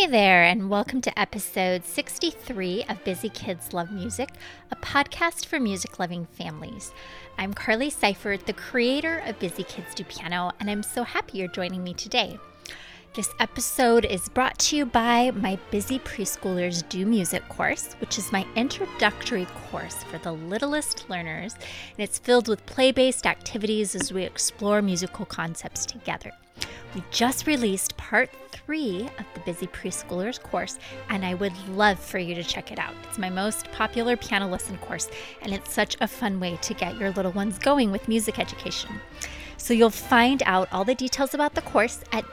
Hey there, and welcome to episode 63 of Busy Kids Love Music, a podcast for music-loving families. I'm Carly Seifert, the creator of Busy Kids Do Piano, and I'm so happy you're joining me today. This episode is brought to you by my Busy Preschoolers Do Music course, which is my introductory course for the littlest learners, and it's filled with play-based activities as we explore musical concepts together. We just released part 3 of the Busy Preschoolers course, and I would love for you to check it out. It's my most popular piano lesson course, and it's such a fun way to get your little ones going with music education. So you'll find out all the details about the course at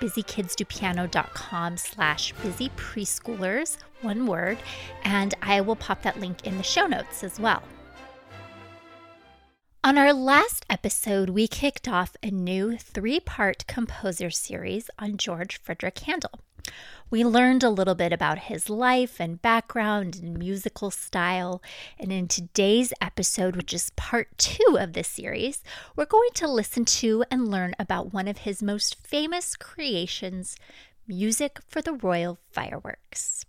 busykidsdopiano.com/busypreschoolers, one word, and I will pop that link in the show notes as well. On our last episode, we kicked off a new 3-part composer series on George Frideric Handel. We learned a little bit about his life and background and musical style, and in today's episode, which is part 2 of this series, we're going to listen to and learn about one of his most famous creations, Music for the Royal Fireworks.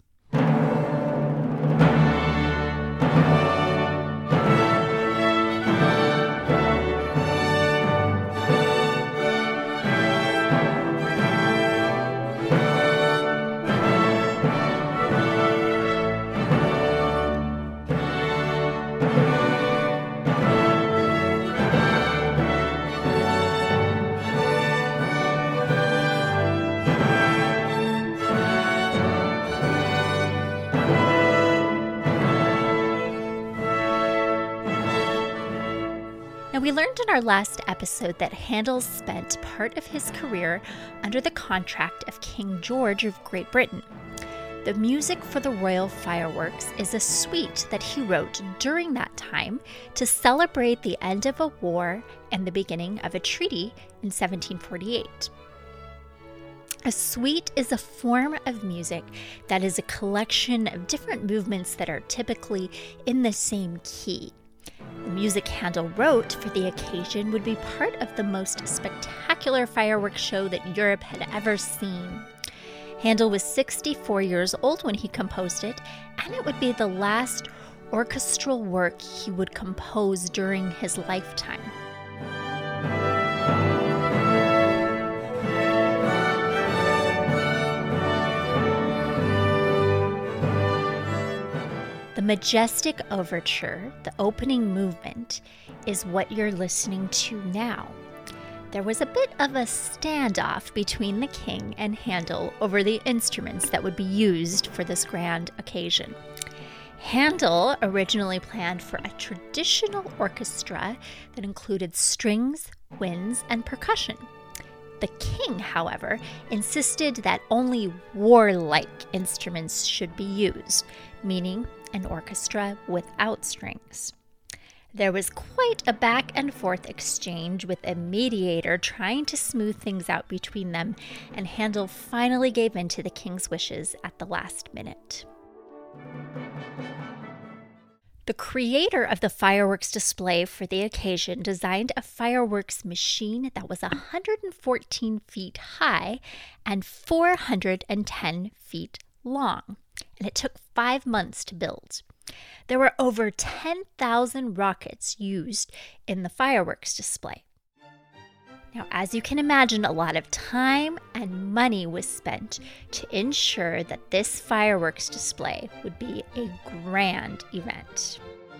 Now, we learned in our last episode that Handel spent part of his career under the contract of King George of Great Britain. The Music for the Royal Fireworks is a suite that he wrote during that time to celebrate the end of a war and the beginning of a treaty in 1748. A suite is a form of music that is a collection of different movements that are typically in the same key. The music Handel wrote for the occasion would be part of the most spectacular fireworks show that Europe had ever seen. Handel was 64 years old when he composed it, and it would be the last orchestral work he would compose during his lifetime. The majestic overture, the opening movement, is what you're listening to now. There was a bit of a standoff between the king and Handel over the instruments that would be used for this grand occasion. Handel originally planned for a traditional orchestra that included strings, winds, and percussion. The king, however, insisted that only warlike instruments should be used, meaning an orchestra without strings. There was quite a back and forth exchange with a mediator trying to smooth things out between them, and Handel finally gave in to the king's wishes at the last minute. The creator of the fireworks display for the occasion designed a fireworks machine that was 114 feet high and 410 feet long, and it took 5 months to build. There were over 10,000 rockets used in the fireworks display. Now, as you can imagine, a lot of time and money was spent to ensure that this fireworks display would be a grand event.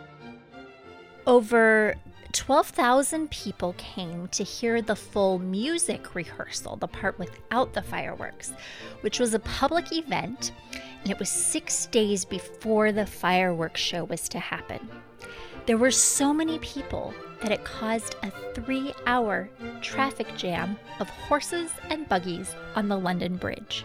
Over 12,000 people came to hear the full music rehearsal, the part without the fireworks, which was a public event, and it was 6 days before the fireworks show was to happen. There were so many people that it caused a 3-hour traffic jam of horses and buggies on the London Bridge.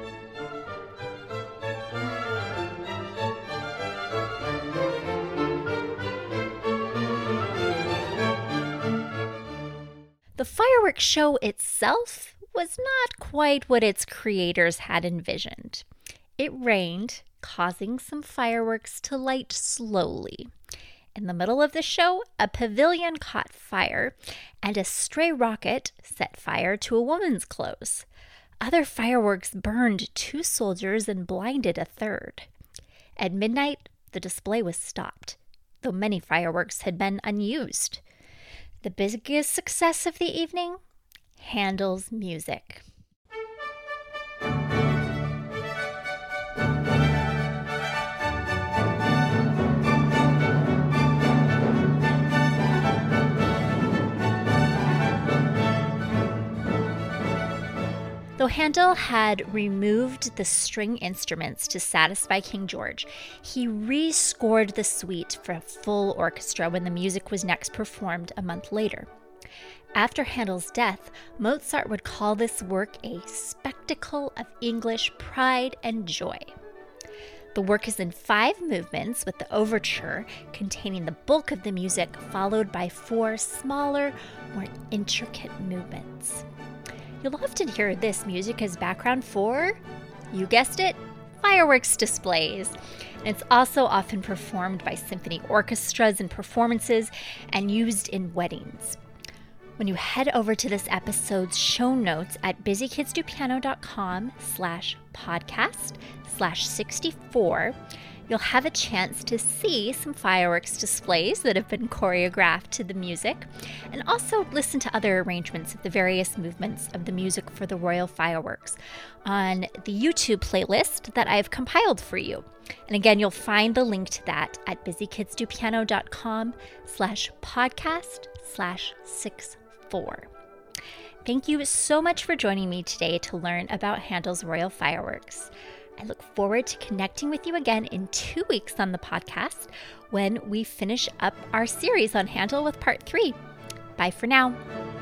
The fireworks show itself was not quite what its creators had envisioned. It rained, causing some fireworks to light slowly. In the middle of the show, a pavilion caught fire, and a stray rocket set fire to a woman's clothes. Other fireworks burned 2 soldiers and blinded a third. At midnight, the display was stopped, though many fireworks had been unused. The biggest success of the evening? Handel's music. Though Handel had removed the string instruments to satisfy King George, he re-scored the suite for a full orchestra when the music was next performed a month later. After Handel's death, Mozart would call this work a spectacle of English pride and joy. The work is in 5 movements, with the overture containing the bulk of the music, followed by 4 smaller, more intricate movements. You'll often hear this music as background for, you guessed it, fireworks displays. And it's also often performed by symphony orchestras and performances and used in weddings. When you head over to this episode's show notes at busykidsdopiano.com/podcast/64, you'll have a chance to see some fireworks displays that have been choreographed to the music, and also listen to other arrangements of the various movements of the music for the royal fireworks on the YouTube playlist that I've compiled for you. And again, you'll find the link to that at busykidsdopiano.com/podcast/64. Thank you so much for joining me today to learn about Handel's royal fireworks. I look forward to connecting with you again in 2 weeks on the podcast when we finish up our series on Handel with part 3. Bye for now.